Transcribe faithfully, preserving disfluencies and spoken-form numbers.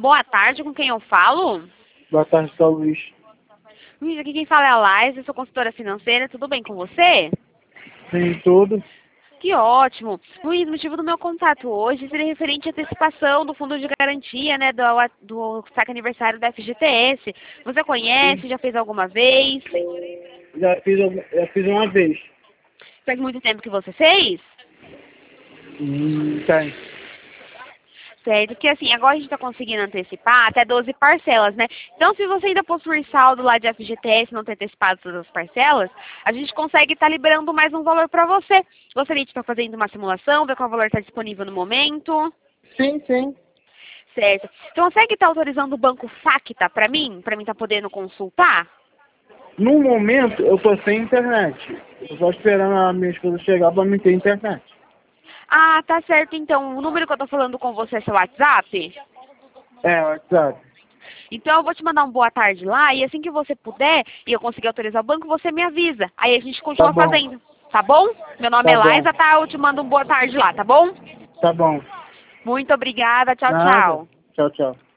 Boa tarde, com quem eu falo? Boa tarde, tá, Luiz. Luiz, aqui quem fala é a Laís, eu sou consultora financeira, tudo bem com você? Sim, tudo. Que ótimo. Luiz, o motivo do meu contato hoje seria referente à antecipação do fundo de garantia, né, do, do saque aniversário da F G T S. Você conhece, já fez alguma vez? Já fiz, já fiz uma vez. Faz muito tempo que você fez? Hum, tem. Certo, que assim, agora a gente está conseguindo antecipar até doze parcelas, né? Então, se você ainda possuir saldo lá de F G T S, não ter antecipado todas as parcelas, a gente consegue estar liberando mais um valor para você. Gostaria de estar fazendo uma simulação, ver qual valor está disponível no momento. Sim, sim. Certo. Então, consegue estar autorizando o banco Facta para mim? Para mim estar podendo consultar? No momento, eu tô sem internet. Eu tô esperando a minha esposa chegar pra me ter internet. Ah, tá certo. Então, o número que eu tô falando com você é seu WhatsApp? É, WhatsApp. Então, eu vou te mandar um boa tarde lá e assim que você puder e eu conseguir autorizar o banco, você me avisa. Aí a gente continua Tá bom. fazendo. Tá bom? Meu nome Tá é bom. Laísa, tá? Eu te mando um boa tarde lá, tá bom? Tá bom. Muito obrigada. Tchau, Nada. tchau. Tchau, tchau.